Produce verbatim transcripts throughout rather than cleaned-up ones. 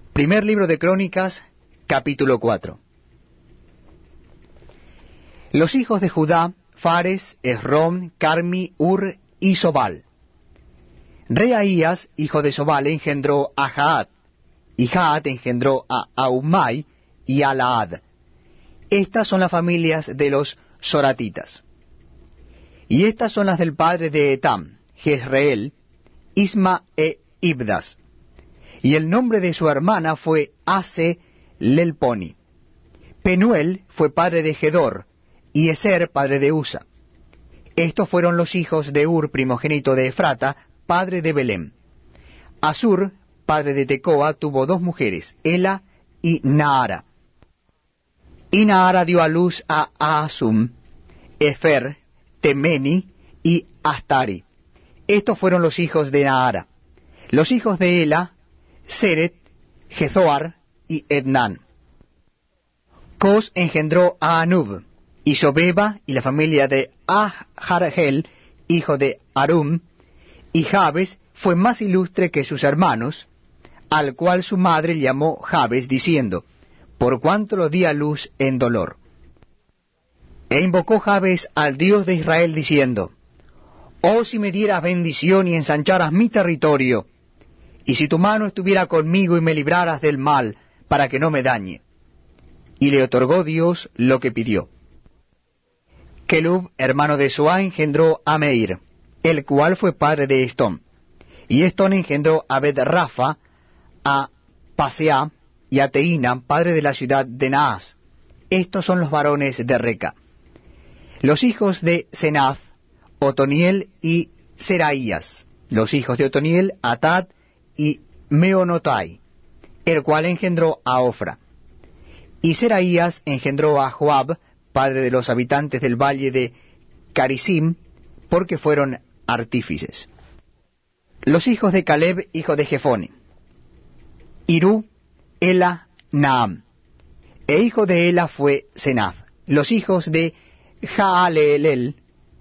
Primer libro de Crónicas, capítulo cuatro. Los hijos de Judá: Fares, Esrom, Carmi, Ur y Sobal. Reaías, hijo de Sobal, engendró a Jaat, y Jaat engendró a Ahumai y a Laad. Estas son las familias de los soratitas. Y estas son las del padre de Etam, Jezreel, Isma e Ibdas. Y el nombre de su hermana fue Ase Lelponi. Penuel fue padre de Gedor, y Eser padre de Usa. Estos fueron los hijos de Ur, primogénito de Efrata, padre de Belem. Asur, padre de Tecoa, tuvo dos mujeres, Ela y Naara. Y Naara dio a luz a Ahazum, Efer, Temeni y Astari. Estos fueron los hijos de Naara. Los hijos de Ela: Seret, Jezoar y Ednan. Cos engendró a Anub, y Sobeba y la familia de Ahargel, hijo de Arum, y Jabes fue más ilustre que sus hermanos, al cual su madre llamó Jabes, diciendo: por cuanto lo di a luz en dolor. E invocó Jabes al Dios de Israel, diciendo: oh, si me dieras bendición y ensancharas mi territorio, y si tu mano estuviera conmigo y me libraras del mal, para que no me dañe. Y le otorgó Dios lo que pidió. Kelub, hermano de Soá, engendró a Meir, el cual fue padre de Estón. Y Estón engendró a Bet-Rafa, a Paseá y a Teína, padre de la ciudad de Naas. Estos son los varones de Reca. Los hijos de Senath: Otoniel y Seraías. Los hijos de Otoniel: Atad y Meonotai, el cual engendró a Ofra. Y Seraías engendró a Joab, padre de los habitantes del valle de Carisim, porque fueron artífices. Los hijos de Caleb, hijo de Jefone: Irú, Ela, Naam. E hijo de Ela fue Senath. Los hijos de Jaalelel: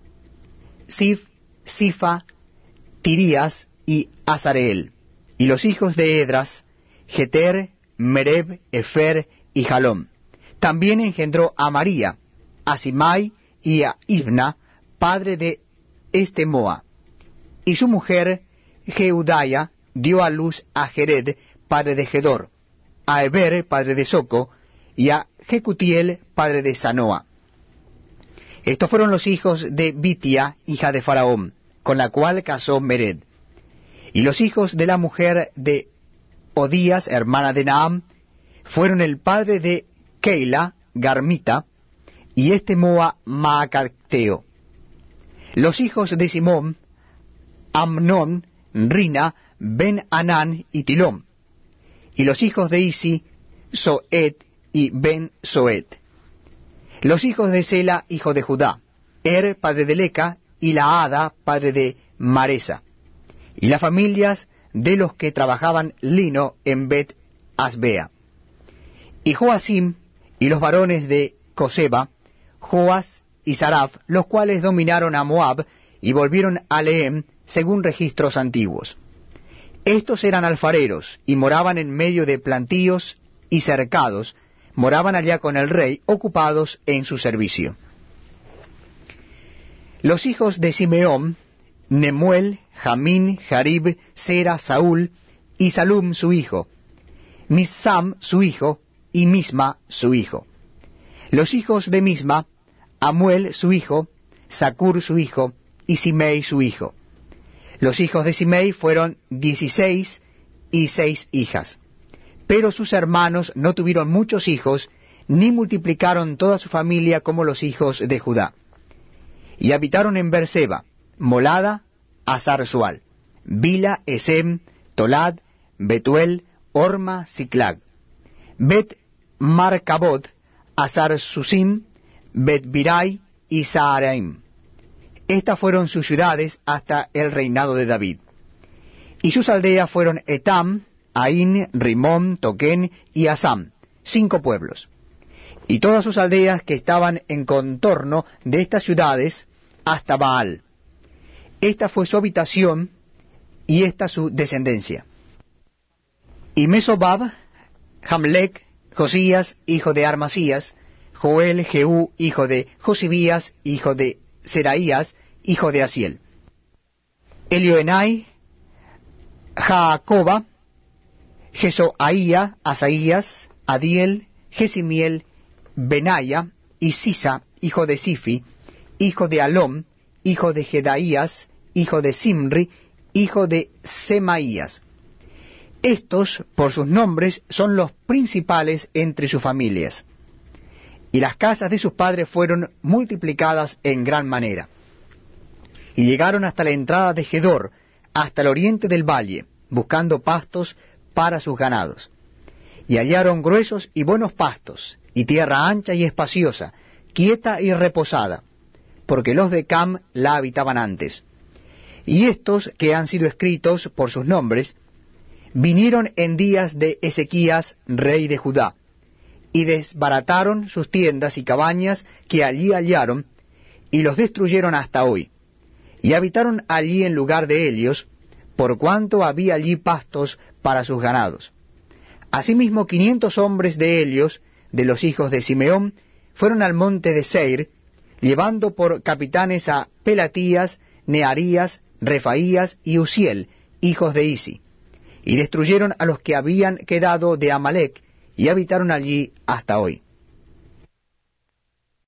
Sif, Sifa, Tirías y Azareel. Y los hijos de Edras: Jeter, Mereb, Efer y Jalom. También engendró a María, a Simai y a Ibna, padre de Estemoa. Y su mujer Jeudaya dio a luz a Jered, padre de Gedor, a Eber, padre de Soco, y a Jecutiel, padre de Sanoa. Estos fueron los hijos de Bitia, hija de Faraón, con la cual casó Mered. Y los hijos de la mujer de Odías, hermana de Naam, fueron el padre de Keila, Garmita, y Estemoa, Maacateo. Los hijos de Simón: Amnón, Rina, Ben-Anán y Tilón. Y los hijos de Isi: Soet y Ben-Soet. Los hijos de Sela, hijo de Judá: Er, padre de Leca, y Laada, padre de Maresa. Y las familias de los que trabajaban lino en Bet-Asbea. Y Joacim y los varones de Coseba: Joas y Saraf, los cuales dominaron a Moab y volvieron a Lehem, según registros antiguos. Estos eran alfareros, y moraban en medio de plantíos y cercados, moraban allá con el rey, ocupados en su servicio. Los hijos de Simeón: Nemuel, Jamín, Jarib, Sera, Saúl, y Salum su hijo, Misam su hijo, y Misma su hijo. Los hijos de Misma: Amuel su hijo, Sacur su hijo, y Simei su hijo. Los hijos de Simei fueron dieciséis y seis hijas. Pero sus hermanos no tuvieron muchos hijos, ni multiplicaron toda su familia como los hijos de Judá. Y habitaron en Berseba, Molada, Azar-Sual, Bila, Esem, Tolad, Betuel, Orma, Siclag, Bet Marcabot, Azar-Susim, Bet Birai y Saaraim. Estas fueron sus ciudades hasta el reinado de David. Y sus aldeas fueron Etam, Ain, Rimón, Toquén y Asam, cinco pueblos. Y todas sus aldeas que estaban en contorno de estas ciudades hasta Baal. Esta fue su habitación y esta su descendencia. Y Mesobab, Jamlec, Josías, hijo de Armasías, Joel, Jehú, hijo de Josibías, hijo de Seraías, hijo de Asiel. Elioenai, Jaacoba, Jesoaía, Asaías, Adiel, Jesimiel, Benaya, y Sisa, hijo de Sifi, hijo de Alom, hijo de Jedaías, hijo de Simri, hijo de Semaías. Estos, por sus nombres, son los principales entre sus familias. Y las casas de sus padres fueron multiplicadas en gran manera. Y llegaron hasta la entrada de Gedor, hasta el oriente del valle, buscando pastos para sus ganados. Y hallaron gruesos y buenos pastos, y tierra ancha y espaciosa, quieta y reposada, porque los de Cam la habitaban antes. Y estos, que han sido escritos por sus nombres, vinieron en días de Ezequías, rey de Judá, y desbarataron sus tiendas y cabañas que allí hallaron, y los destruyeron hasta hoy. Y habitaron allí en lugar de ellos, por cuanto había allí pastos para sus ganados. Asimismo quinientos hombres de ellos, de los hijos de Simeón, fueron al monte de Seir, llevando por capitanes a Pelatías, Nearías, Refaías y Uziel, hijos de Isi, y destruyeron a los que habían quedado de Amalec, y habitaron allí hasta hoy.